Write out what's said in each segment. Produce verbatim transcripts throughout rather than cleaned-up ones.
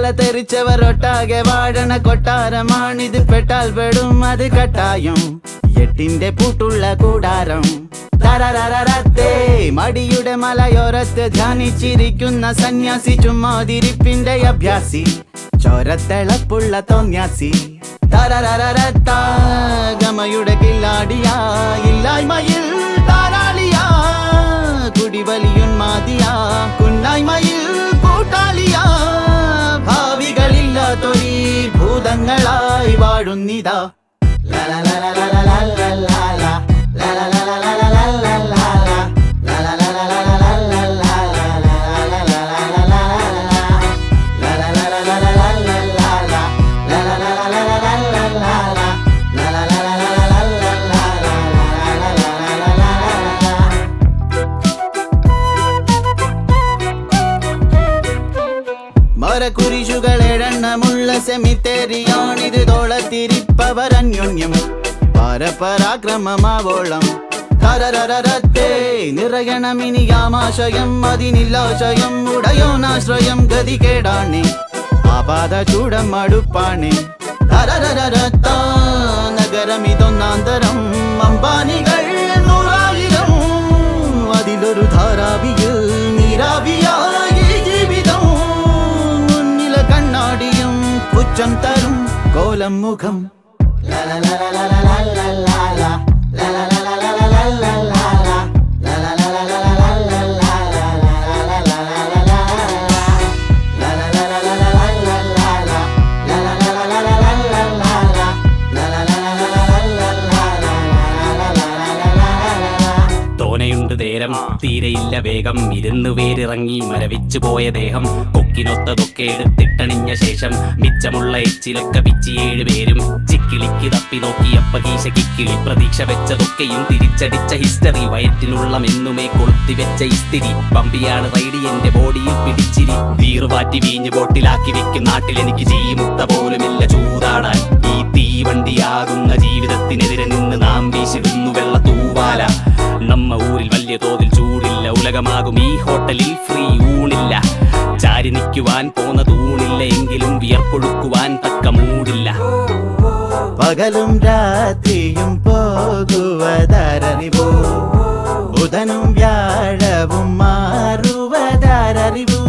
തല തെറിച്ചവരൊട്ടാകെ വാഴണ കൊട്ടാരമാണിത്. പെട്ടാൽ പെടും അത് കട്ടായം, എട്ടിന്റെ പൂട്ടുള്ള കൂടാരം. തരരരരത്തേ മടിയുടെ മലയോരത്ത് ധ്യാനിച്ചിരിക്കുന്ന സന്യാസി, ചുമ്മാതിരിപ്പിന്റെ അഭ്യാസി, ചോരത്തിളപ്പുള്ള തോന്യാസി. തരരരരത്ത ഗമയുടെ കില്ലാടിയാ, ഇല്ലായ്മയിൽ താരാളിയാ, കുടിവലിയുന്മാതിയാ, കുന്നായ്മയിൽ കൂട്ടാളിയാ. ഭാവികളില്ലാത്തൊരീ ഭൂതങ്ങളായി വാഴുന്നിതാ. മരക്കുരിശുകളെണ്ണമുള്ള സെമിത്തേരിയാണിത്. തോളത്തിരിപ്പവരന്യോന്യം പരപരാക്രമമാവോളം. തരരരരത്തേ നിറയണമിനിയാമാശയം, അതിനില്ലാശയം ഉടയോനാശ്രയം. ഗതികേടാണ് ആപാത ചൂടം അടുപ്പാണ്. തരരരരത്ത നഗരമിതൊന്നാന്തരം, അമ്പാനികൾ നൂറായിരം, അതിലൊരു ധാരാവിയിൽ നീരാവിയായി ജീവിതം. മുന്നിലെ കണ്ണാടിയും പുച്ഛം തരും കോലം മുഖം. തോനയുണ്ട് നേരം തീരെയില്ല വേഗം, ഇരുന്നു വേരിറങ്ങി മരവിച്ചു പോയ ദേഹം. കൊക്കിനൊത്തതൊക്കെ എടുത്തിട്ടണിഞ്ഞ ശേഷം മിച്ചമുള്ള എച്ചിലൊക്കെ പിച്ചിയേഴ് പേരും ചിക്കിളിക്ക് തപ്പി നോക്കിയപ്പ കീശ കിക്കിളി. പ്രതീക്ഷ വെച്ചതൊക്കെയും തിരിച്ചടിച്ച ഹിസ്റ്ററി, വയറ്റിനുള്ള മെന്നുമേ കൊളുത്തി വെച്ച ഇസ്തിരി. പമ്പിയാണ് റൈഡി എന്റെ ബോഡിയിൽ പിടിച്ചിരി, വീറുപാറ്റി വീഞ്ഞ് ബോട്ടിലാക്കി വെക്കും നാട്ടിൽ. എനിക്ക് ജീമുത്ത പോലുമില്ല ചൂതാടാൻ, ഈ തീവണ്ടിയാകുന്ന ജീവിതത്തിനെതിരെ നിന്ന് നാം വീശിടുന്നു വെള്ള തൂവാല. നമ്മ ഊരിൽ വലിയ തോതിൽ ചൂടില്ല, ഉലകമാകും ഈ ഹോട്ടലിൽ ഫ്രീ ഊണില്ല. ചാരി നിൽക്കുവാൻ പോന്ന തൂണില്ല, എങ്കിലും വിയർപ്പൊഴുക്കുവാൻ തക്ക മൂടില്ല. പകലും രാത്രിയും പോകുവതറിവു, ബുധനും വ്യാഴവും മാറുവതറിവു.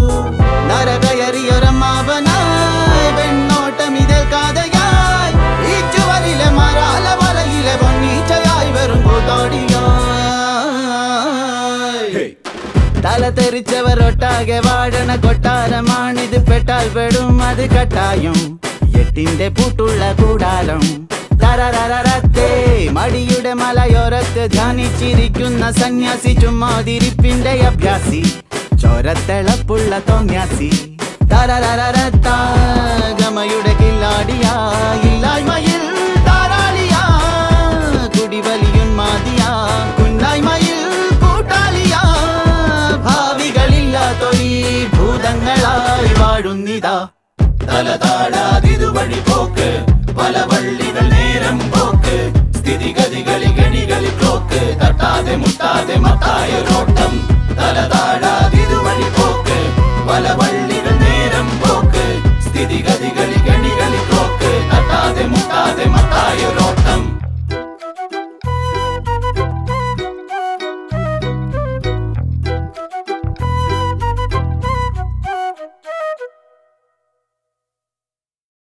നരകയറിയൊരമ്മാവനായി വെണ്ണോട്ടമിതൽ കാതയായി, ഈ ചുവരിലെ മരാല വലയിലെ പൊന്നീച്ചയായി വെറും കൂത്തോടിയായി. തല തെറിച്ചവരൊട്ടാകെ വാഴണ കൊട്ടാരമാണിത്. പെട്ടാൽ പെടും അത് കട്ടായം, എട്ടിന്റെ പൂട്ടുള്ള കൂടാരം. തരരരരത്തേ മടിയുടെ മലയോരത്ത് ധ്യാനിച്ചിരിക്കുന്ന സന്യാസി, ചുമ്മാതിരിപ്പിന്റെ അഭ്യാസി, ചോരത്തിളപ്പുള്ള തോന്യാസി. തരരരരത്ത ഗമയുടെ കില്ലാടിയാ, ഇല്ലായ്മയിൽ താരാളിയാ, കുടിവലിയുന്മാതിയാ, കുന്നായ്മയിൽ കൂട്ടാളിയാ. ഭാവികളില്ലാത്തൊരീ ഭൂതങ്ങളായി വാഴുന്നിതാ. തല താഴാതിതുവഴി പോക്ക്, പല വള്ളികൾ നേരം പോക്ക്, സ്ഥിതിഗതികളി ഗണികളിൽ ബ്ലോക്ക്, തട്ടാതെ മുട്ടാതെ മത്തായൊരോട്ടം.